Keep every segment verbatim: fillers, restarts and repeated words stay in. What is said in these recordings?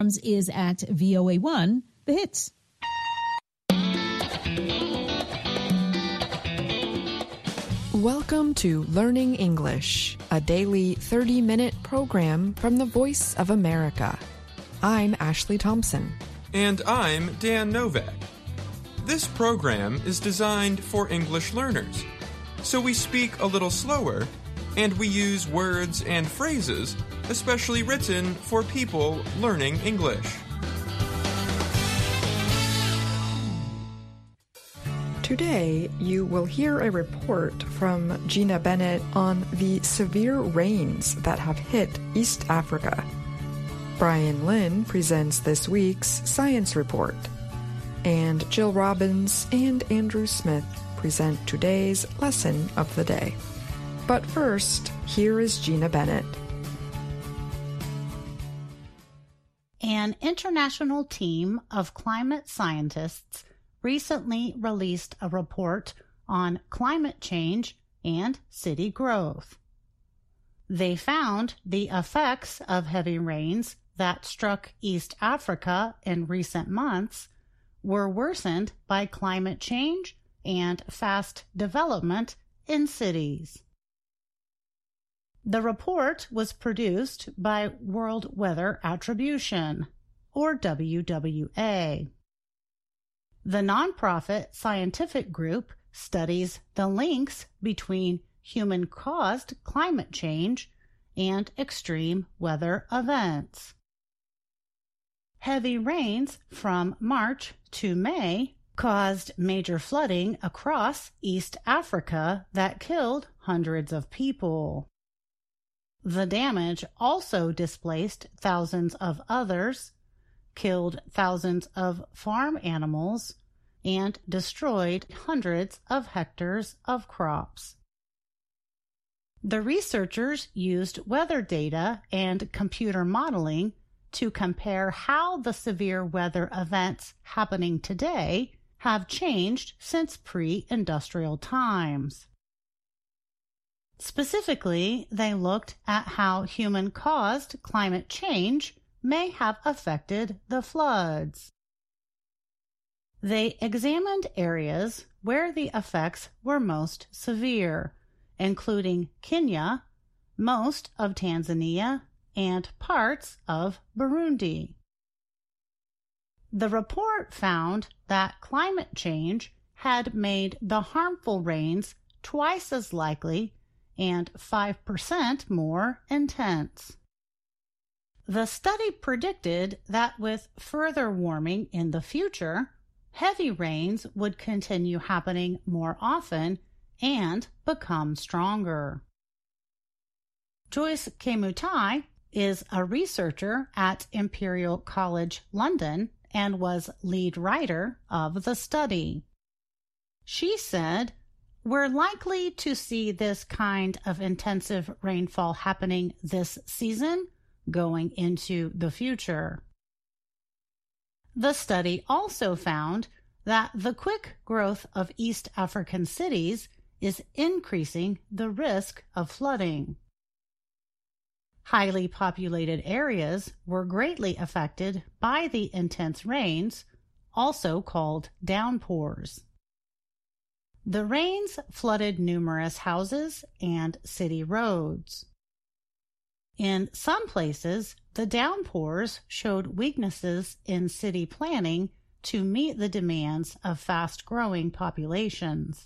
is at V O A one, The Hits. Welcome to Learning English, a daily thirty-minute program from the Voice of America. I'm Ashley Thompson. And I'm Dan Novak. This program is designed for English learners, so we speak a little slower, and we use words and phrases especially written for people learning English. Today, you will hear a report from Gina Bennett on the severe rains that have hit East Africa. Brian Lynn presents this week's science report. And Jill Robbins and Andrew Smith present today's lesson of the day. But first, here is Gina Bennett. An international team of climate scientists recently released a report on climate change and city growth. They found the effects of heavy rains that struck East Africa in recent months were worsened by climate change and fast development in cities. The report was produced by World Weather Attribution, or W W A. The nonprofit scientific group studies the links between human-caused climate change and extreme weather events. Heavy rains from March to May caused major flooding across East Africa that killed hundreds of people. The damage also displaced thousands of others, killed thousands of farm animals, and destroyed hundreds of hectares of crops. The researchers used weather data and computer modeling to compare how the severe weather events happening today have changed since pre-industrial times. Specifically, they looked at how human-caused climate change may have affected the floods. They examined areas where the effects were most severe, including Kenya, most of Tanzania, and parts of Burundi. The report found that climate change had made the harmful rains twice as likely and five percent more intense. The study predicted that with further warming in the future, heavy rains would continue happening more often and become stronger. Joyce Kemutai is a researcher at Imperial College London and was lead writer of the study. She said, "We're likely to see this kind of intensive rainfall happening this season going into the future." The study also found that the quick growth of East African cities is increasing the risk of flooding. Highly populated areas were greatly affected by the intense rains, also called downpours. The rains flooded numerous houses and city roads. In some places, the downpours showed weaknesses in city planning to meet the demands of fast-growing populations.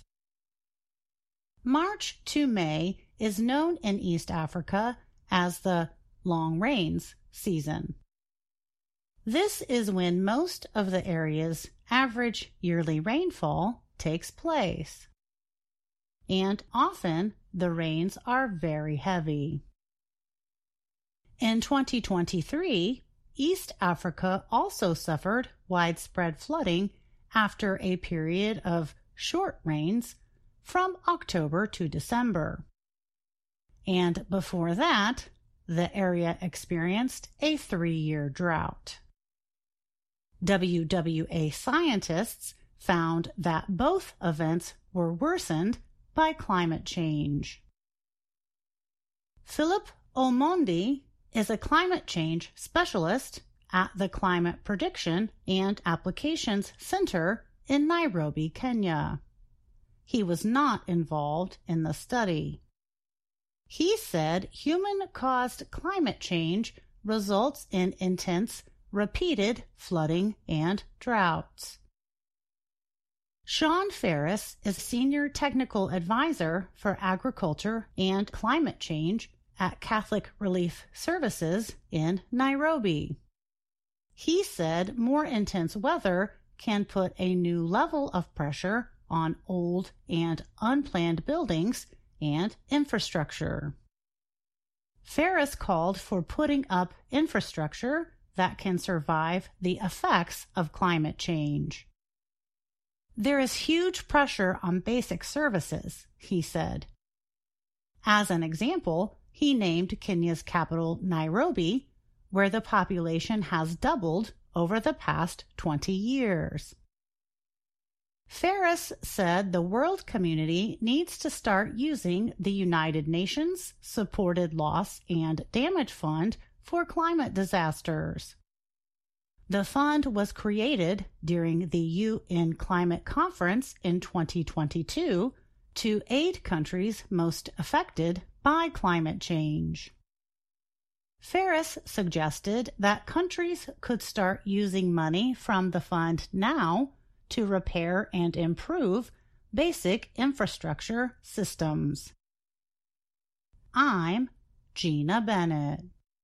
March to May is known in East Africa as the long rains season. This is when most of the area's average yearly rainfall takes place. And often the rains are very heavy. In twenty twenty-three, East Africa also suffered widespread flooding after a period of short rains from October to December. And before that, the area experienced a three-year drought. W W A scientists found that both events were worsened by climate change. Philip Omondi is a climate change specialist at the Climate Prediction and Applications Center in Nairobi, Kenya. He was not involved in the study. He said human-caused climate change results in intense, repeated flooding and droughts. Sean Ferris is Senior Technical Advisor for Agriculture and Climate Change at Catholic Relief Services in Nairobi. He said more intense weather can put a new level of pressure on old and unplanned buildings and infrastructure. Ferris called for putting up infrastructure that can survive the effects of climate change. There is huge pressure on basic services, he said. As an example, he named Kenya's capital Nairobi, where the population has doubled over the past twenty years. Ferris said the world community needs to start using the United Nations Supported Loss and Damage Fund for climate disasters. The fund was created during the U N Climate Conference in twenty twenty-two to aid countries most affected by climate change. Ferris suggested that countries could start using money from the fund now to repair and improve basic infrastructure systems. I'm Gina Bennett.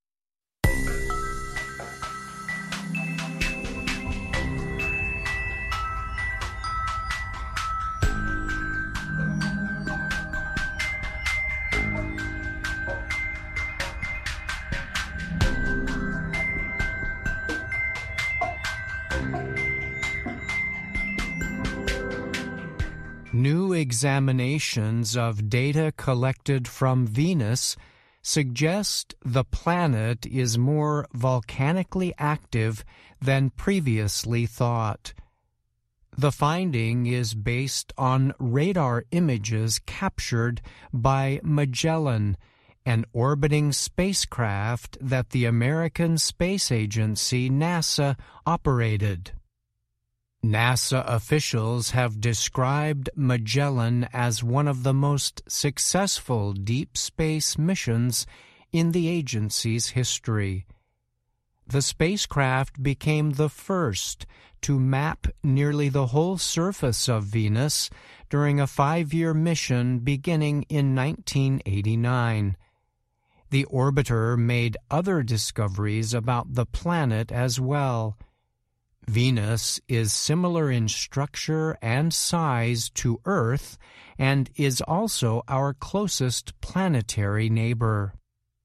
New examinations of data collected from Venus suggest the planet is more volcanically active than previously thought. The finding is based on radar images captured by Magellan, an orbiting spacecraft that the American Space Agency NASA operated. NASA officials have described Magellan as one of the most successful deep space missions in the agency's history. The spacecraft became the first to map nearly the whole surface of Venus during a five-year mission beginning in nineteen eighty-nine. The orbiter made other discoveries about the planet as well. Venus is similar in structure and size to Earth and is also our closest planetary neighbor.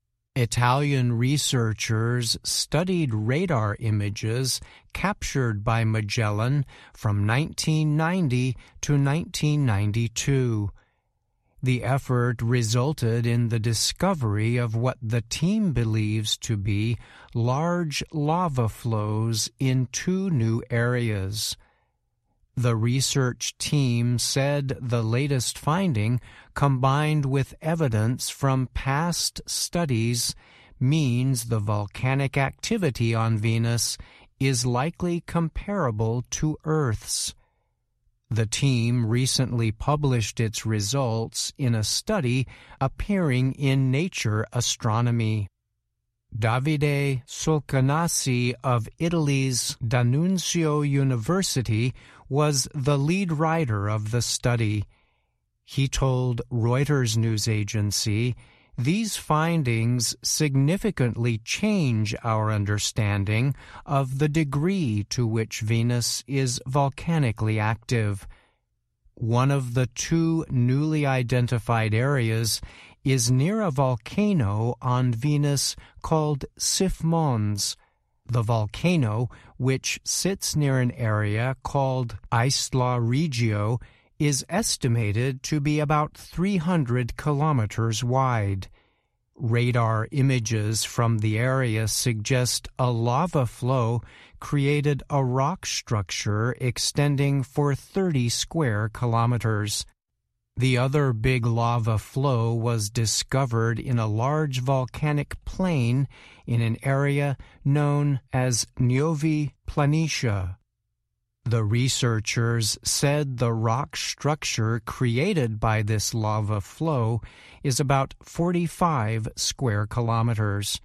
Italian researchers studied radar images captured by Magellan from nineteen ninety to nineteen ninety-two. The effort resulted in the discovery of what the team believes to be large lava flows in two new areas. The research team said the latest finding, combined with evidence from past studies, means the volcanic activity on Venus is likely comparable to Earth's. The team recently published its results in a study appearing in Nature Astronomy. Davide Solcanassi of Italy's D'Annunzio University was the lead writer of the study. He told Reuters news agency, "These findings significantly change our understanding of the degree to which Venus is volcanically active. One of the two newly identified areas is near a volcano on Venus called Sif Mons. The volcano, which sits near an area called Isla Regio, is estimated to be about three hundred kilometers wide. Radar images from the area suggest a lava flow created a rock structure extending for thirty square kilometers. The other big lava flow was discovered in a large volcanic plain in an area known as Novi Planitia. The researchers said the rock structure created by this lava flow is about forty-five square kilometers.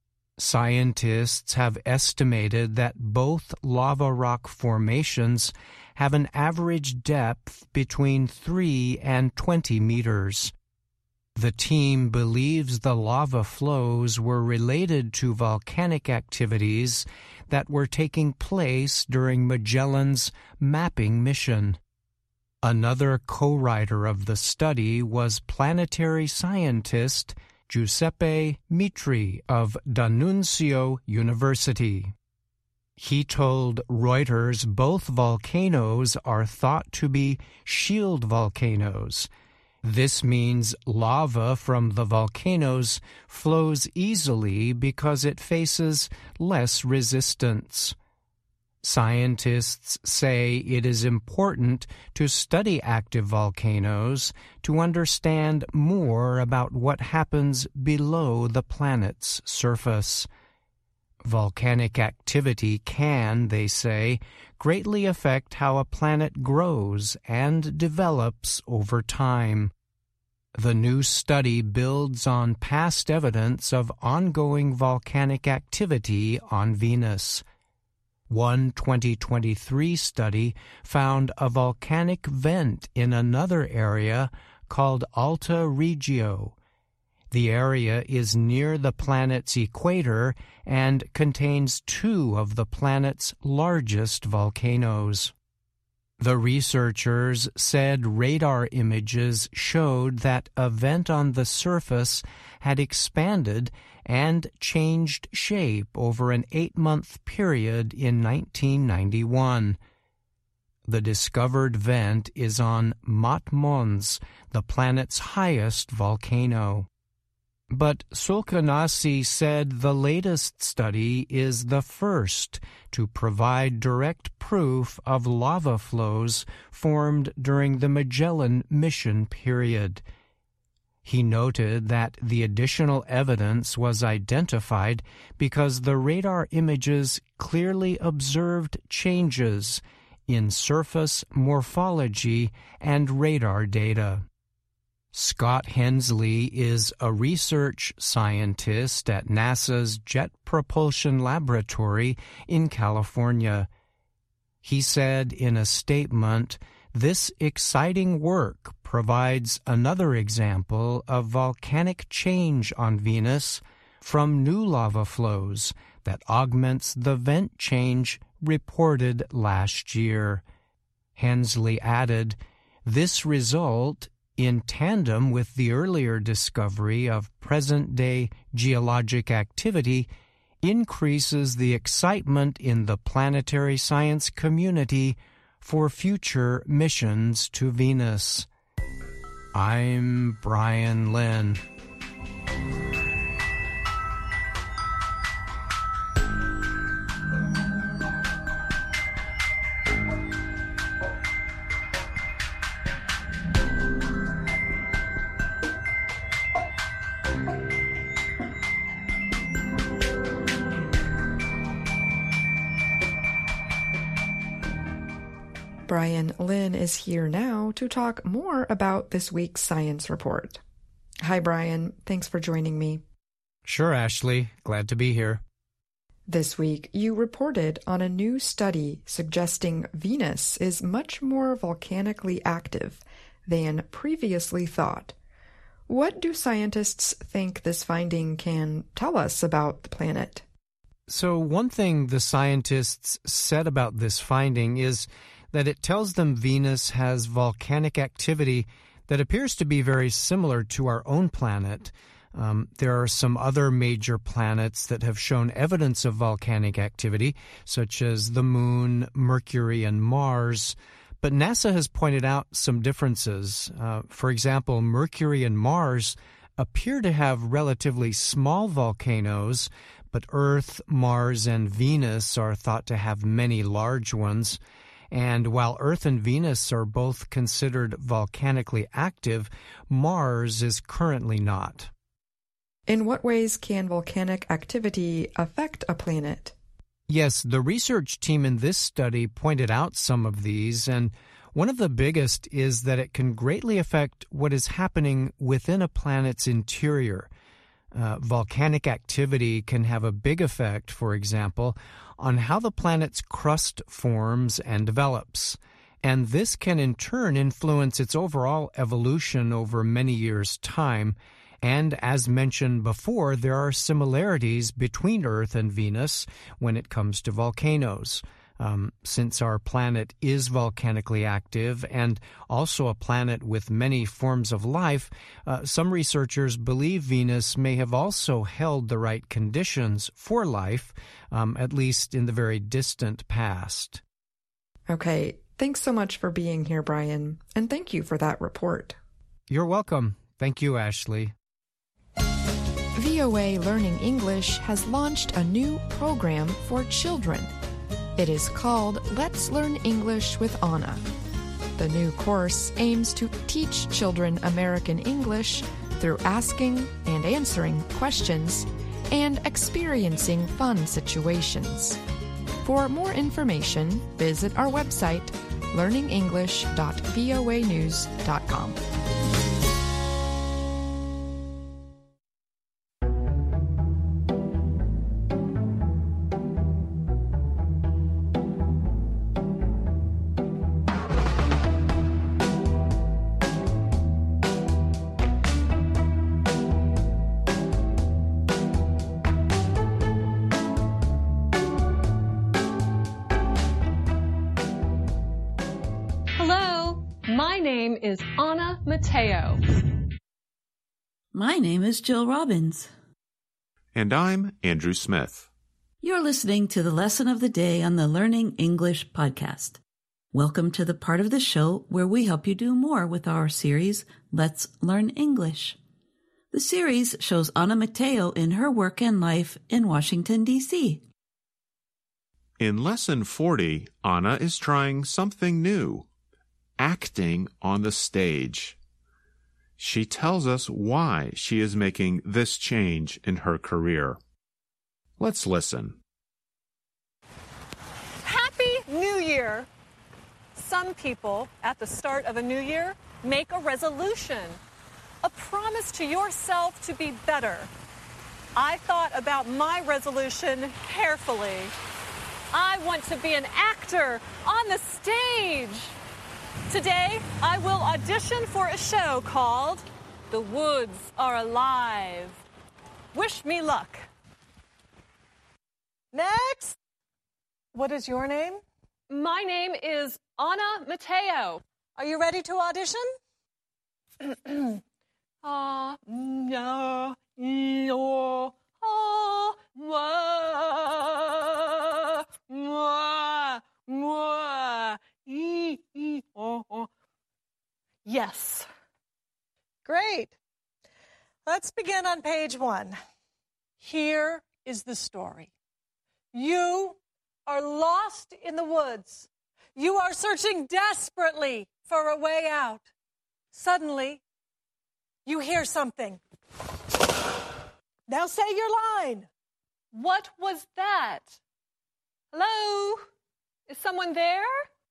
Scientists have estimated that both lava rock formations have an average depth between three and twenty meters. The team believes the lava flows were related to volcanic activities that were taking place during Magellan's mapping mission. Another co-writer of the study was planetary scientist Giuseppe Mitri of D'Annunzio University. He told Reuters both volcanoes are thought to be shield volcanoes. This means lava from the volcanoes flows easily because it faces less resistance. Scientists say it is important to study active volcanoes to understand more about what happens below the planet's surface. Volcanic activity can, they say, greatly affect how a planet grows and develops over time. The new study builds on past evidence of ongoing volcanic activity on Venus. One twenty twenty-three study found a volcanic vent in another area called Alta Regio. The area is near the planet's equator and contains two of the planet's largest volcanoes. The researchers said radar images showed that a vent on the surface had expanded and changed shape over an eight-month period in nineteen ninety-one. The discovered vent is on Mat Mons, the planet's highest volcano. But Sulcanasi said the latest study is the first to provide direct proof of lava flows formed during the Magellan mission period. He noted that the additional evidence was identified because the radar images clearly observed changes in surface morphology and radar data. Scott Hensley is a research scientist at NASA's Jet Propulsion Laboratory in California. He said in a statement, "This exciting work provides another example of volcanic change on Venus from new lava flows that augments the vent change reported last year." Hensley added, "This result, in tandem with the earlier discovery of present-day geologic activity, increases the excitement in the planetary science community for future missions to Venus." I'm Brian Lynn. Brian Lynn is here now to talk more about this week's science report. Hi, Brian. Thanks for joining me. Sure, Ashley. Glad to be here. This week, you reported on a new study suggesting Venus is much more volcanically active than previously thought. What do scientists think this finding can tell us about the planet? So one thing the scientists said about this finding is that it tells them Venus has volcanic activity that appears to be very similar to our own planet. Um, there are some other major planets that have shown evidence of volcanic activity, such as the Moon, Mercury, and Mars. But NASA has pointed out some differences. Uh, for example, Mercury and Mars appear to have relatively small volcanoes, but Earth, Mars, and Venus are thought to have many large ones. And while Earth and Venus are both considered volcanically active, Mars is currently not. In what ways can volcanic activity affect a planet? Yes, the research team in this study pointed out some of these, and one of the biggest is that it can greatly affect what is happening within a planet's interior. Uh, volcanic activity can have a big effect, for example, on how the planet's crust forms and develops. And this can in turn influence its overall evolution over many years' time. And as mentioned before, there are similarities between Earth and Venus when it comes to volcanoes. Um, since our planet is volcanically active and also a planet with many forms of life, uh, some researchers believe Venus may have also held the right conditions for life, um, at least in the very distant past. Okay, thanks so much for being here, Brian, and thank you for that report. You're welcome. Thank you, Ashley. V O A Learning English has launched a new program for children. It is called Let's Learn English with Anna. The new course aims to teach children American English through asking and answering questions and experiencing fun situations. For more information, visit our website, learning english dot voa news dot com. My name is Anna Mateo. My name is Jill Robbins. And I'm Andrew Smith. You're listening to the lesson of the day on the Learning English podcast. Welcome to the part of the show where we help you do more with our series, Let's Learn English. The series shows Anna Mateo in her work and life in Washington, D C In Lesson forty, Anna is trying something new. Acting on the stage. She tells us why she is making this change in her career. Let's listen. Happy New Year! Some people, at the start of a new year, make a resolution, a promise to yourself to be better. I thought about my resolution carefully. I want to be an actor on the stage. Today, I will audition for a show called The Woods Are Alive. Wish me luck. Next. What is your name? My name is Anna Mateo. Are you ready to audition? Ah, no, no, ah, mwah, mwah, mwah. E, e, oh, oh. Yes. Great. Let's begin on page one. Here is the story. You are lost in the woods. You are searching desperately for a way out. Suddenly, you hear something. Now say your line. What was that? Hello? Is someone there?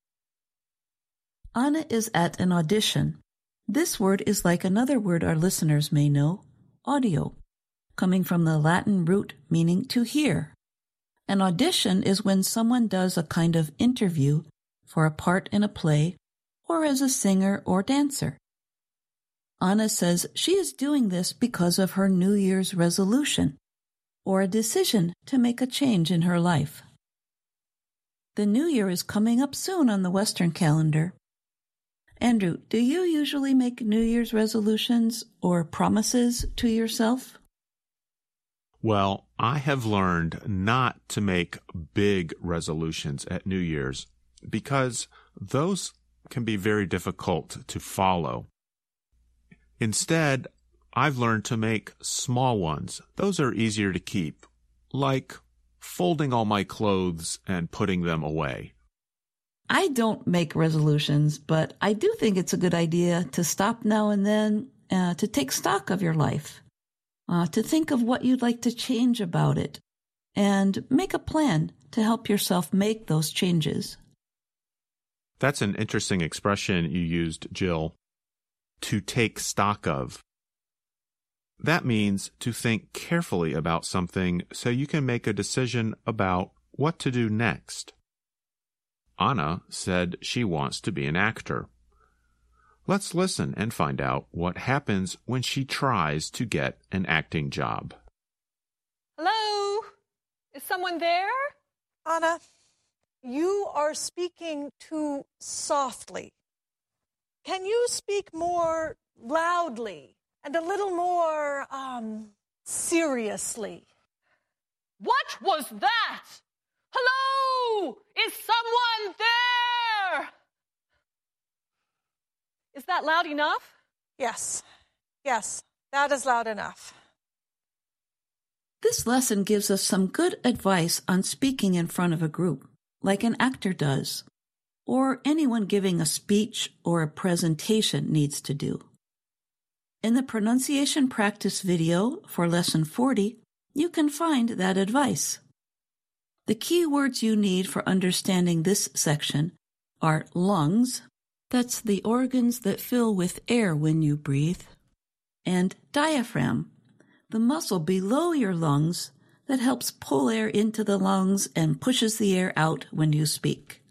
Anna is at an audition. This word is like another word our listeners may know, audio, coming from the Latin root meaning to hear. An audition is when someone does a kind of interview for a part in a play or as a singer or dancer. Anna says she is doing this because of her New Year's resolution or a decision to make a change in her life. The New Year is coming up soon on the Western calendar. Andrew, do you usually make New Year's resolutions or promises to yourself? Well, I have learned not to make big resolutions at New Year's because those can be very difficult to follow. Instead, I've learned to make small ones. Those are easier to keep, like folding all my clothes and putting them away. I don't make resolutions, but I do think it's a good idea to stop now and then, uh, to take stock of your life, uh, to think of what you'd like to change about it, and make a plan to help yourself make those changes. That's an interesting expression you used, Jill. To take stock of. That means to think carefully about something so you can make a decision about what to do next. Anna said she wants to be an actor. Let's listen and find out what happens when she tries to get an acting job. Hello? Is someone there? Anna, you are speaking too softly. Can you speak more loudly and a little more, um, seriously? What was that? Hello? Is someone there? Is that loud enough? Yes. Yes, that is loud enough. This lesson gives us some good advice on speaking in front of a group, like an actor does, or anyone giving a speech or a presentation needs to do. In the pronunciation practice video for Lesson forty, you can find that advice. The key words you need for understanding this section are lungs, that's the organs that fill with air when you breathe, and diaphragm, the muscle below your lungs that helps pull air into the lungs and pushes the air out when you speak.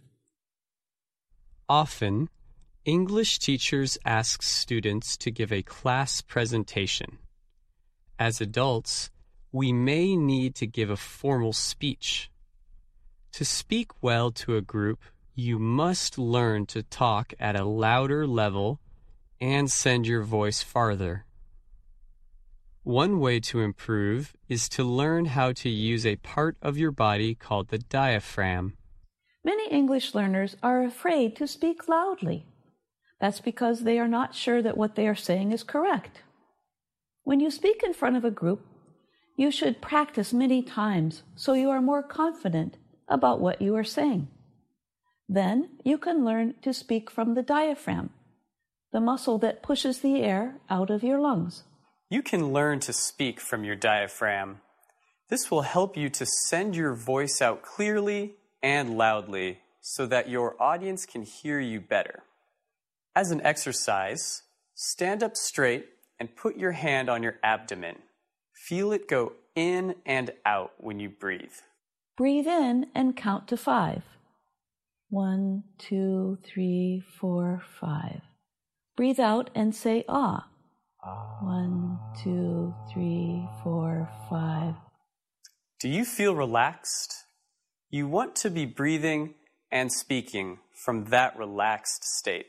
Often, English teachers ask students to give a class presentation. As adults, we may need to give a formal speech. To speak well to a group, you must learn to talk at a louder level and send your voice farther. One way to improve is to learn how to use a part of your body called the diaphragm. Many English learners are afraid to speak loudly. That's because they are not sure that what they are saying is correct. When you speak in front of a group, you should practice many times so you are more confident about what you are saying. Then you can learn to speak from the diaphragm, the muscle that pushes the air out of your lungs. You can learn to speak from your diaphragm. This will help you to send your voice out clearly and loudly so that your audience can hear you better. As an exercise, stand up straight and put your hand on your abdomen. Feel it go in and out when you breathe. Breathe in and count to five. One, two, three, four, five. Breathe out and say ah. One, two, three, four, five. Do you feel relaxed? You want to be breathing and speaking from that relaxed state.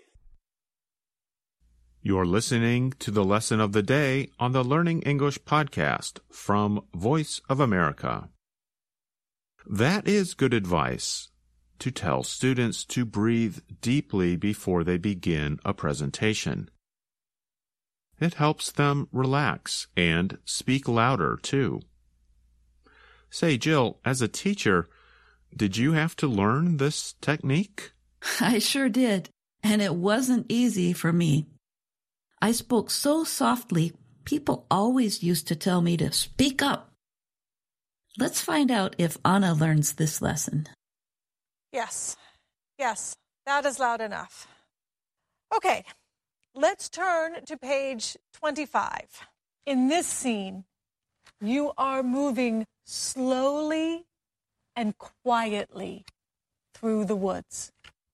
You're listening to the Lesson of the Day on the Learning English podcast from Voice of America. That is good advice, to tell students to breathe deeply before they begin a presentation. It helps them relax and speak louder, too. Say, Jill, as a teacher, did you have to learn this technique? I sure did, and it wasn't easy for me. I spoke so softly, people always used to tell me to speak up. Let's find out if Anna learns this lesson. Yes, yes, that is loud enough. Okay, let's turn to page twenty-five. In this scene, you are moving slowly and quietly through the woods.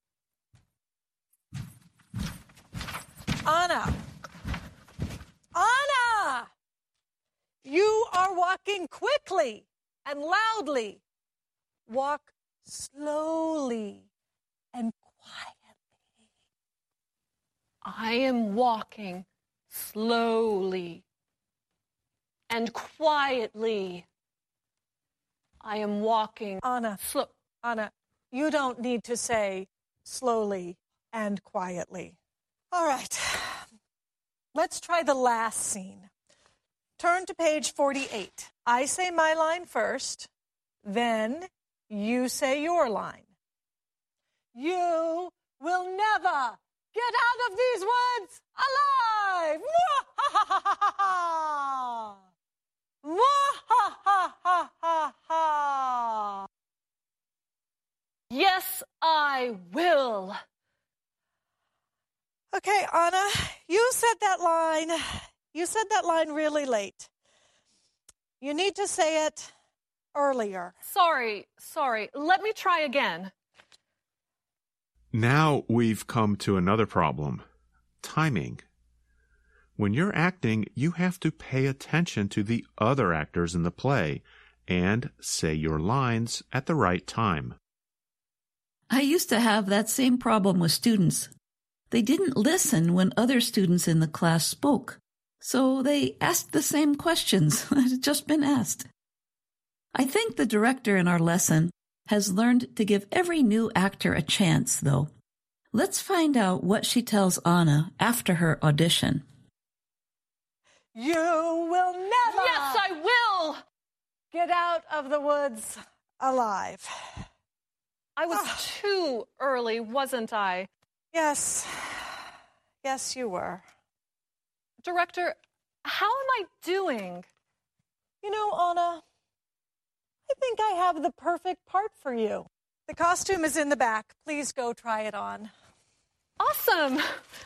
Anna! Anna! You are walking quickly and loudly. Walk slowly and quietly. I am walking slowly and quietly. I am walking. Anna, slow. Anna, you don't need to say slowly and quietly. All right. Let's try the last scene. Turn to page forty-eight. I say my line first, then you say your line. You will never get out of these woods alive! Mwa-ha-ha-ha-ha-ha! Mwa-ha-ha-ha-ha-ha! Yes, I will. Okay, Anna, you said that line. You said that line really late. You need to say it earlier. Sorry, sorry. Let me try again. Now we've come to another problem. Timing. When you're acting, you have to pay attention to the other actors in the play and say your lines at the right time. I used to have that same problem with students. They didn't listen when other students in the class spoke, so they asked the same questions that had just been asked. I think the director in our lesson has learned to give every new actor a chance, though. Let's find out what she tells Anna after her audition. You will never... Yes, I will! Get out of the woods alive. I was Oh. too early, wasn't I? Yes. Yes, you were. Director, how am I doing? You know, Anna, I think I have the perfect part for you. The costume is in the back. Please go try it on. Awesome!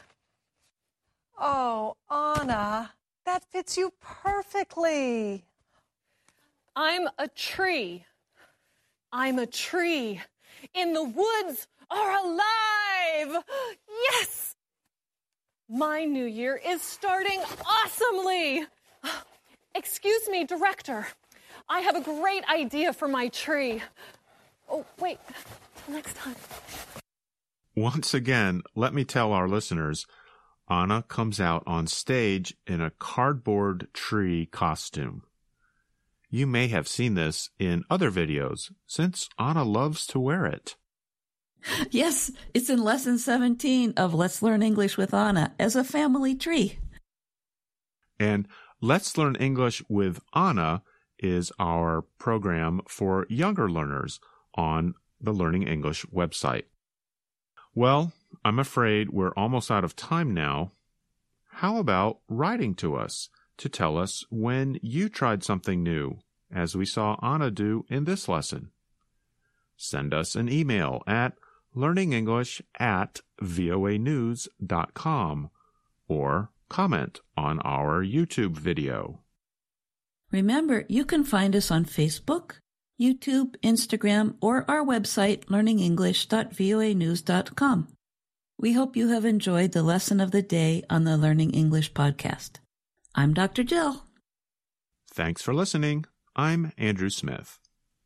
Oh, Anna, that fits you perfectly. I'm a tree. I'm a tree. In the woods are alive! Yes! My new year is starting awesomely! Excuse me, director. I have a great idea for my tree. Oh, wait. Till next time. Once again, let me tell our listeners, Anna comes out on stage in a cardboard tree costume. You may have seen this in other videos, since Anna loves to wear it. Yes, it's in Lesson seventeen of Let's Learn English with Anna as a family tree. And Let's Learn English with Anna is our program for younger learners on the Learning English website. Well, I'm afraid we're almost out of time now. How about writing to us to tell us when you tried something new, as we saw Anna do in this lesson? Send us an email at learningenglish at voanews dot com or comment on our YouTube video. Remember, you can find us on Facebook, YouTube, Instagram, or our website, learning english dot voa news dot com. We hope you have enjoyed the lesson of the day on the Learning English podcast. I'm Doctor Jill. Thanks for listening. I'm Andrew Smith.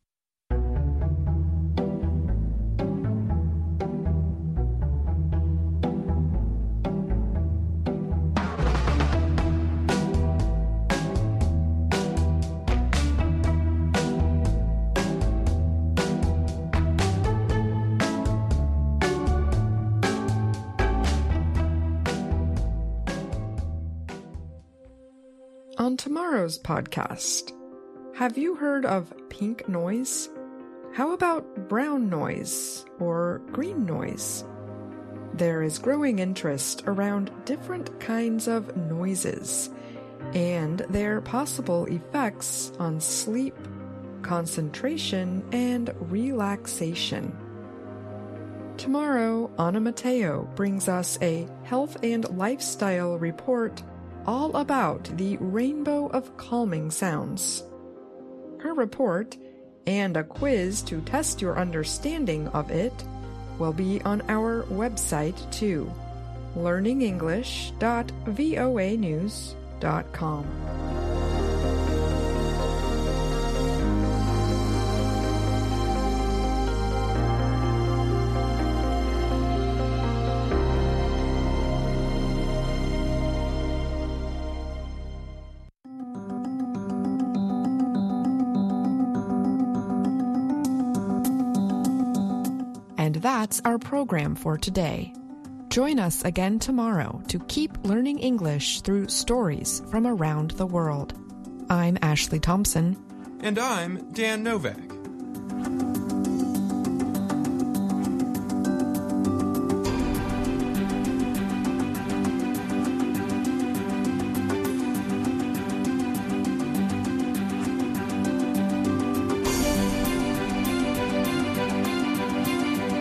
On tomorrow's podcast, have you heard of pink noise? How about brown noise or green noise? There is growing interest around different kinds of noises and their possible effects on sleep, concentration, and relaxation. Tomorrow, Anna Mateo brings us a health and lifestyle report all about the rainbow of calming sounds. Her report, and a quiz to test your understanding of it, will be on our website too, learning english dot voa news dot com. And that's our program for today. Join us again tomorrow to keep learning English through stories from around the world. I'm Ashley Thompson. And I'm Dan Novak.